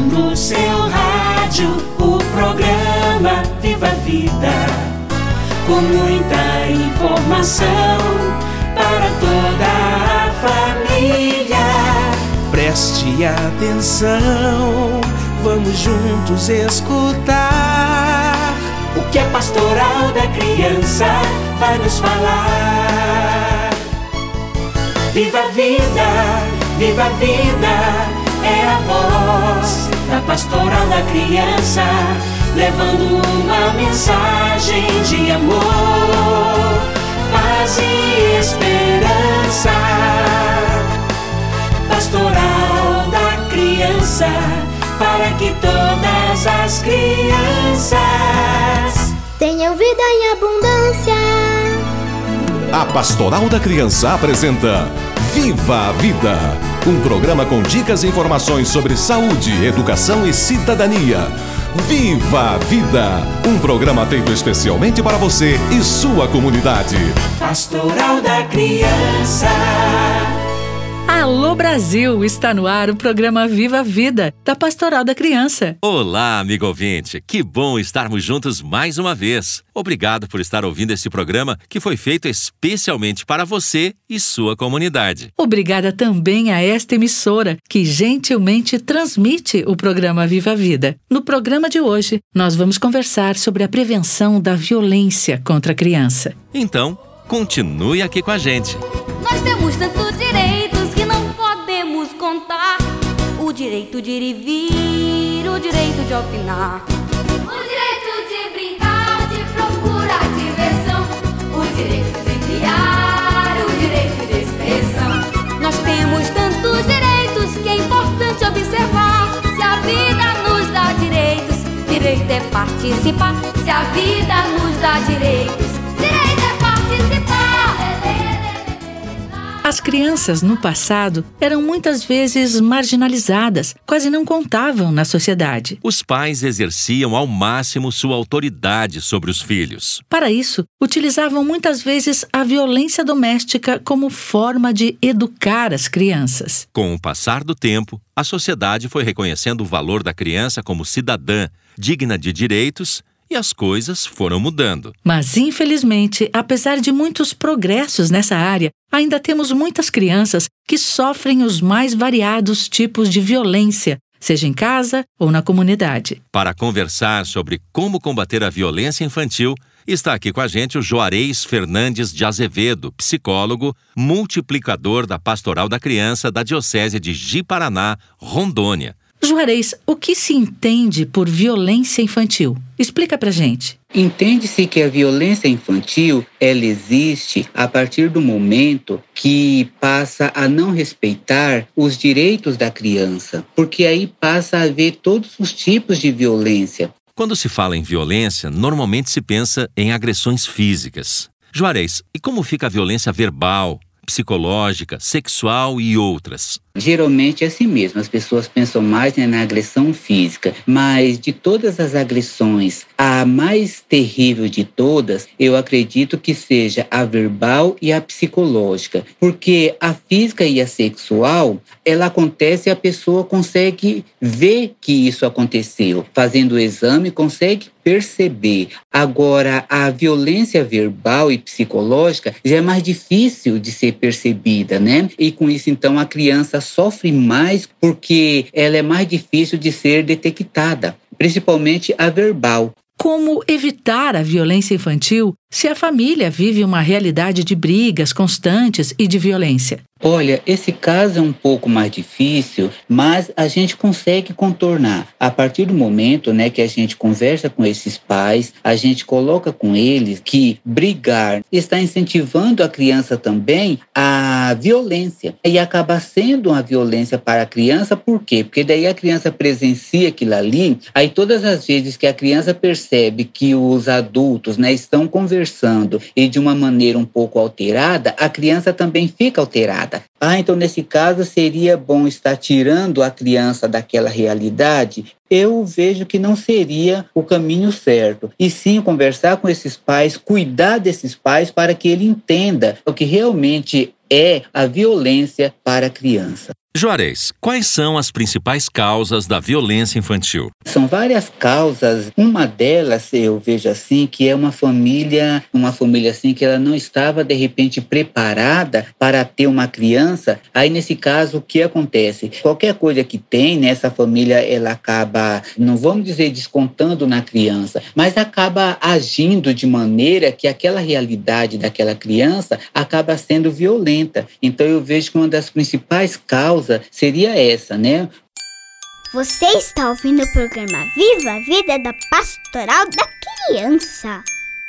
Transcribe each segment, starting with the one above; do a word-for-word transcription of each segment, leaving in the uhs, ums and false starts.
no seu rádio o programa Viva a Vida, com muita informação para toda a família. Preste atenção, vamos juntos escutar o que a Pastoral da Criança vai nos falar. Viva a vida, viva a vida, é a voz da Pastoral da Criança, levando uma mensagem de amor, paz e esperança. Pastoral da Criança, para que todas as crianças tenham vida em abundância. A Pastoral da Criança apresenta Viva a Vida, um programa com dicas e informações sobre saúde, educação e cidadania. Viva a Vida, um programa feito especialmente para você e sua comunidade. Pastoral da Criança. Alô Brasil, está no ar o programa Viva a Vida, da Pastoral da Criança. Olá, amigo ouvinte, que bom estarmos juntos mais uma vez. Obrigado por estar ouvindo esse programa que foi feito especialmente para você e sua comunidade. Obrigada também a esta emissora, que gentilmente transmite o programa Viva a Vida. No programa de hoje, nós vamos conversar sobre a prevenção da violência contra a criança. Então, continue aqui com a gente. Nós temos tantos direitos que não podemos contar. O direito de ir e vir, o direito de opinar, o direito de brincar, de procurar diversão, o direito de criar, o direito de expressão. Nós temos tantos direitos que é importante observar. Se a vida nos dá direitos, direito é participar. Se a vida nos dá direitos, direito é participar. As crianças, no passado, eram muitas vezes marginalizadas, quase não contavam na sociedade. Os pais exerciam ao máximo sua autoridade sobre os filhos. Para isso, utilizavam muitas vezes a violência doméstica como forma de educar as crianças. Com o passar do tempo, a sociedade foi reconhecendo o valor da criança como cidadã, digna de direitos, e as coisas foram mudando. Mas, infelizmente, apesar de muitos progressos nessa área, ainda temos muitas crianças que sofrem os mais variados tipos de violência, seja em casa ou na comunidade. Para conversar sobre como combater a violência infantil, está aqui com a gente o Juarez Fernandes de Azevedo, psicólogo, multiplicador da Pastoral da Criança da Diocese de Ji-Paraná, Rondônia. Juarez, o que se entende por violência infantil? Explica pra gente. Entende-se que a violência infantil, ela existe a partir do momento que passa a não respeitar os direitos da criança, porque aí passa a haver todos os tipos de violência. Quando se fala em violência, normalmente se pensa em agressões físicas. Juarez, e como fica a violência verbal, psicológica, sexual e outras? Geralmente é assim mesmo, as pessoas pensam mais, né, na agressão física, mas de todas as agressões, a mais terrível de todas, eu acredito que seja a verbal e a psicológica, porque a física e a sexual, ela acontece e a pessoa consegue ver que isso aconteceu, fazendo o exame, consegue perceber. Agora, a violência verbal e psicológica já é mais difícil de ser percebida, né? E com isso, então, a criança sofre mais porque ela é mais difícil de ser detectada, principalmente a verbal. Como evitar a violência infantil se a família vive uma realidade de brigas constantes e de violência? Olha, esse caso é um pouco mais difícil, mas a gente consegue contornar. A partir do momento, né, que a gente conversa com esses pais, a gente coloca com eles que brigar está incentivando a criança também à violência. E acaba sendo uma violência para a criança, por quê? Porque daí a criança presencia aquilo ali, aí todas as vezes que a criança percebe que os adultos, né, estão conversando e de uma maneira um pouco alterada, a criança também fica alterada. Ah, então nesse caso seria bom estar tirando a criança daquela realidade? Eu vejo que não seria o caminho certo. E sim conversar com esses pais, cuidar desses pais para que ele entenda o que realmente é a violência para a criança. Juarez, quais são as principais causas da violência infantil? São várias causas. Uma delas, eu vejo assim, que é uma família, uma família assim que ela não estava de repente preparada para ter uma criança. Aí nesse caso, o que acontece? Qualquer coisa que tem nessa família, ela acaba, não vamos dizer descontando na criança, mas acaba agindo de maneira que aquela realidade daquela criança acaba sendo violenta. Então eu vejo que uma das principais causas seria essa, né? Você está ouvindo o programa Viva a Vida da Pastoral da Criança.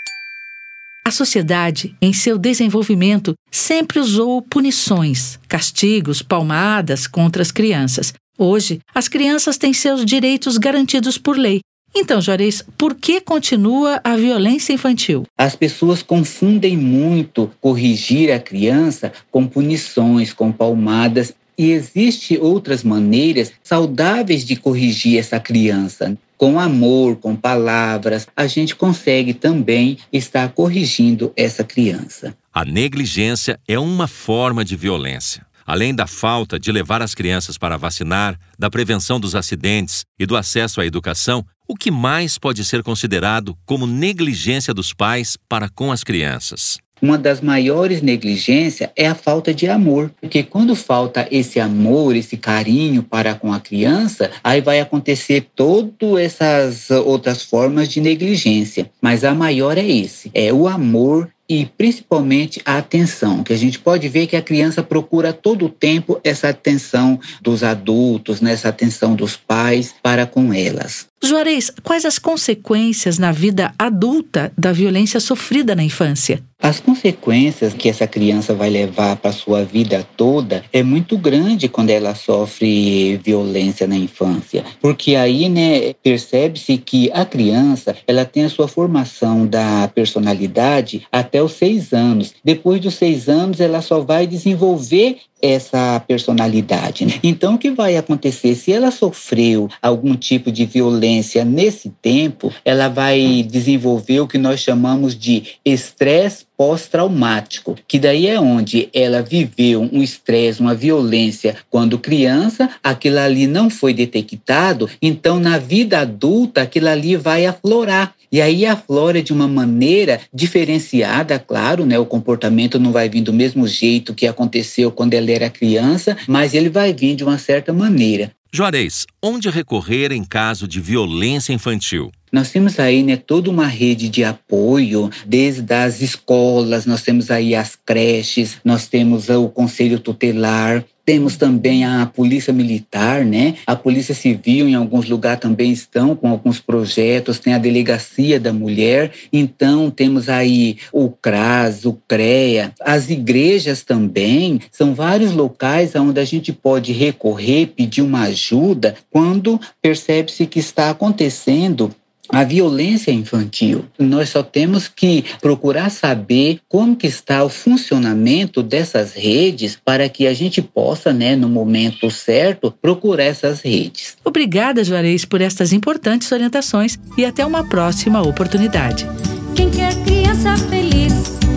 A sociedade, em seu desenvolvimento, sempre usou punições, castigos, palmadas contra as crianças. Hoje, as crianças têm seus direitos garantidos por lei. Então, Juarez, por que continua a violência infantil? As pessoas confundem muito corrigir a criança com punições, com palmadas. E existem outras maneiras saudáveis de corrigir essa criança. Com amor, com palavras, a gente consegue também estar corrigindo essa criança. A negligência é uma forma de violência. Além da falta de levar as crianças para vacinar, da prevenção dos acidentes e do acesso à educação, o que mais pode ser considerado como negligência dos pais para com as crianças? Uma das maiores negligências é a falta de amor, porque quando falta esse amor, esse carinho para com a criança, aí vai acontecer todas essas outras formas de negligência. Mas a maior é esse, é o amor e principalmente a atenção, que a gente pode ver que a criança procura todo o tempo essa atenção dos adultos, né, essa atenção dos pais para com elas. Juarez, quais as consequências na vida adulta da violência sofrida na infância? As consequências que essa criança vai levar para a sua vida toda é muito grande quando ela sofre violência na infância. Porque aí, né, percebe-se que a criança, ela tem a sua formação da personalidade até os seis anos. Depois dos seis anos, ela só vai desenvolver essa personalidade, né? Então, o que vai acontecer? Se ela sofreu algum tipo de violência nesse tempo, ela vai desenvolver o que nós chamamos de estresse pós-traumático, que daí é onde ela viveu um estresse, uma violência quando criança, aquilo ali não foi detectado, então na vida adulta aquilo ali vai aflorar. E aí aflora de uma maneira diferenciada, claro, né? O comportamento não vai vir do mesmo jeito que aconteceu quando ela era criança, mas ele vai vir de uma certa maneira. Juarez, onde recorrer em caso de violência infantil? Nós temos aí, né, toda uma rede de apoio, desde as escolas, nós temos aí as creches, nós temos o Conselho Tutelar, temos também a Polícia Militar, né? A Polícia Civil em alguns lugares também estão com alguns projetos, tem a Delegacia da Mulher, então temos aí o CRAS, o CREA, as igrejas também, são vários locais onde a gente pode recorrer, pedir uma ajuda quando percebe-se que está acontecendo a violência infantil. Nós só temos que procurar saber como que está o funcionamento dessas redes para que a gente possa, né, no momento certo, procurar essas redes. Obrigada, Juarez, por estas importantes orientações e até uma próxima oportunidade. Quem quer criança feliz,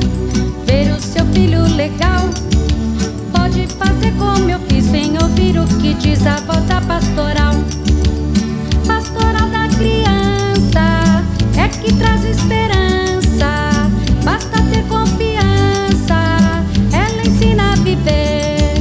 ver o seu filho legal, pode fazer como eu fiz, vem ouvir o que diz a voz da pastoral. Pastoral da criança é que traz esperança, basta ter confiança, ela ensina a viver.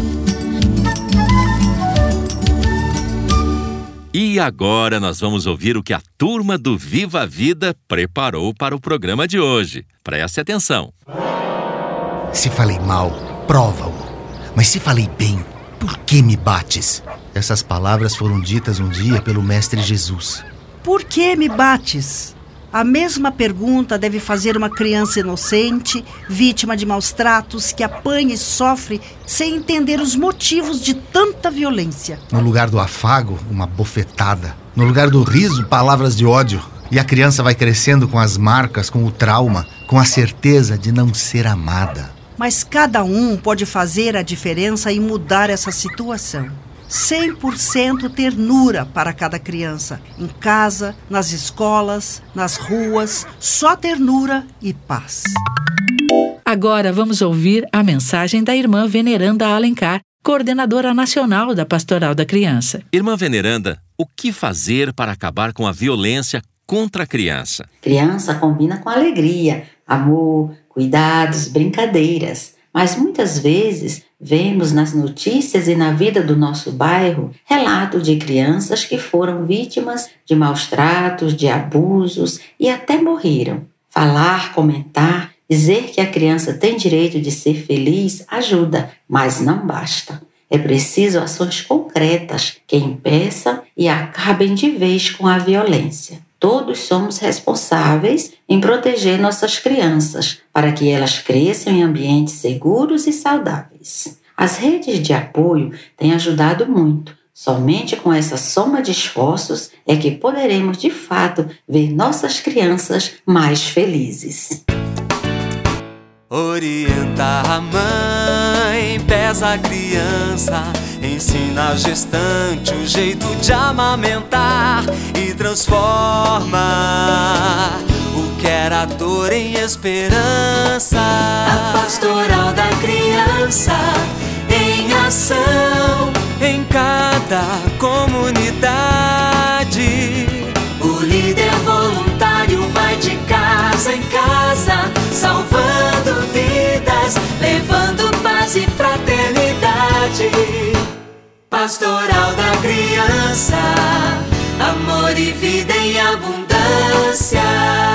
E agora nós vamos ouvir o que a turma do Viva a Vida preparou para o programa de hoje. Preste atenção. Se falei mal, prova-o. Mas se falei bem, por que me bates? Essas palavras foram ditas um dia pelo Mestre Jesus. Por que me bates? A mesma pergunta deve fazer uma criança inocente, vítima de maus tratos, que apanha e sofre sem entender os motivos de tanta violência. No lugar do afago, uma bofetada. No lugar do riso, palavras de ódio. E a criança vai crescendo com as marcas, com o trauma, com a certeza de não ser amada. Mas cada um pode fazer a diferença e mudar essa situação. cem por cento ternura para cada criança. Em casa, nas escolas, nas ruas, só ternura e paz. Agora vamos ouvir a mensagem da irmã Veneranda Alencar, coordenadora nacional da Pastoral da Criança. Irmã Veneranda, o que fazer para acabar com a violência contra a criança? Criança combina com alegria, amor, cuidados, brincadeiras. Mas muitas vezes vemos nas notícias e na vida do nosso bairro relatos de crianças que foram vítimas de maus tratos, de abusos e até morreram. Falar, comentar, dizer que a criança tem direito de ser feliz ajuda, mas não basta. É preciso ações concretas que impeçam e acabem de vez com a violência. Todos somos responsáveis em proteger nossas crianças para que elas cresçam em ambientes seguros e saudáveis. As redes de apoio têm ajudado muito. Somente com essa soma de esforços é que poderemos, de fato, ver nossas crianças mais felizes. Orienta a mãe, pesa a criança, ensina a gestante o jeito de amamentar e transforma o que era dor em esperança. A Pastoral da Criança em ação em cada comunidade. O líder voluntário vai de casa em casa, salvando vidas, levando paz e fraternidade. Pastoral da Criança, amor e vida em abundância.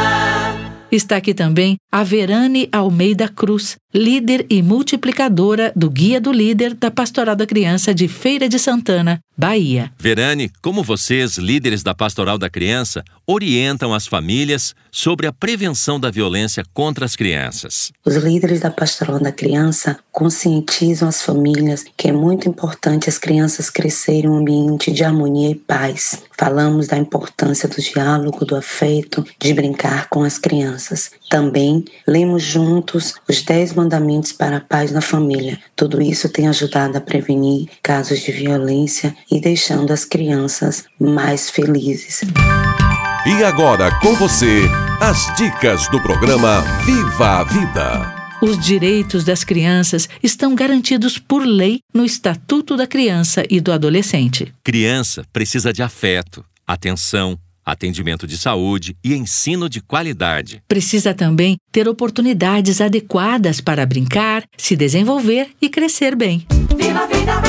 Está aqui também a Verane Almeida Cruz, líder e multiplicadora do Guia do Líder da Pastoral da Criança de Feira de Santana, Bahia. Verane, como vocês, líderes da Pastoral da Criança, orientam as famílias sobre a prevenção da violência contra as crianças? Os líderes da Pastoral da Criança conscientizam as famílias que é muito importante as crianças crescerem em um ambiente de harmonia e paz. Falamos da importância do diálogo, do afeto, de brincar com as crianças. Também lemos juntos os dez mandamentos para a paz na família. Tudo isso tem ajudado a prevenir casos de violência e deixando as crianças mais felizes. E agora com você, as dicas do programa Viva a Vida. Os direitos das crianças estão garantidos por lei no Estatuto da Criança e do Adolescente. Criança precisa de afeto, atenção, atendimento de saúde e ensino de qualidade. Precisa também ter oportunidades adequadas para brincar, se desenvolver e crescer bem. Viva a vida!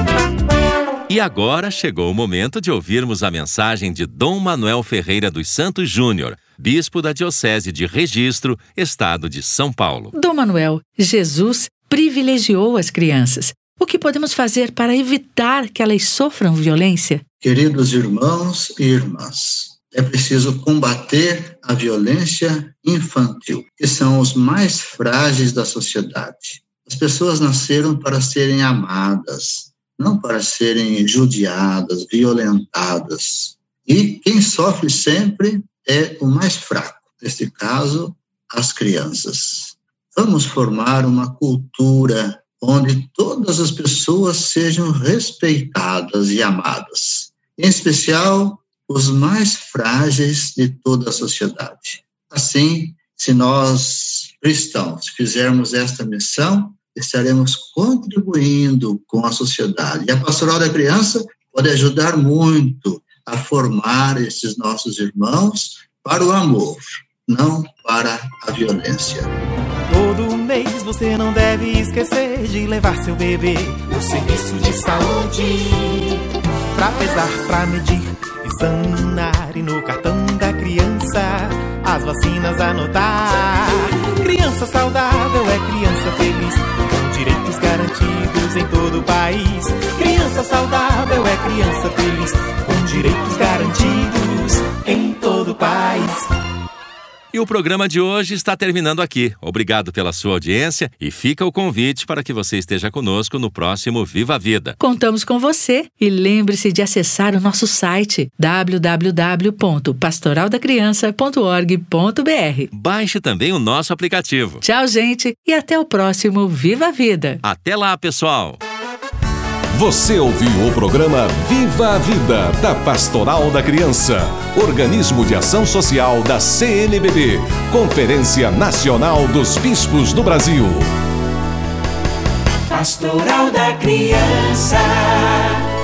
E agora chegou o momento de ouvirmos a mensagem de Dom Manuel Ferreira dos Santos Júnior, bispo da Diocese de Registro, Estado de São Paulo. Dom Manuel, Jesus privilegiou as crianças. O que podemos fazer para evitar que elas sofram violência? Queridos irmãos e irmãs, é preciso combater a violência infantil, que são os mais frágeis da sociedade. As pessoas nasceram para serem amadas, não para serem judiadas, violentadas. E quem sofre sempre é o mais fraco, neste caso, as crianças. Vamos formar uma cultura onde todas as pessoas sejam respeitadas e amadas, em especial os mais frágeis de toda a sociedade. Assim, se nós, cristãos, fizermos esta missão, estaremos contribuindo com a sociedade. E a Pastoral da Criança pode ajudar muito a formar esses nossos irmãos para o amor, não para a violência. Todo mês você não deve esquecer de levar seu bebê no serviço de saúde, pra pesar, pra medir, examinar e no cartão da criança as vacinas anotar. Criança saudável é criança feliz, com direitos garantidos em todo o país. Criança saudável é criança feliz, com direitos garantidos em todo o país. E o programa de hoje está terminando aqui. Obrigado pela sua audiência e fica o convite para que você esteja conosco no próximo Viva a Vida. Contamos com você e lembre-se de acessar o nosso site w w w ponto pastoral da criança ponto org ponto b r. Baixe também o nosso aplicativo. Tchau, gente, e até o próximo Viva a Vida. Até lá, pessoal! Você ouviu o programa Viva a Vida, da Pastoral da Criança, organismo de ação social da C N B B, Conferência Nacional dos Bispos do Brasil. Pastoral da Criança.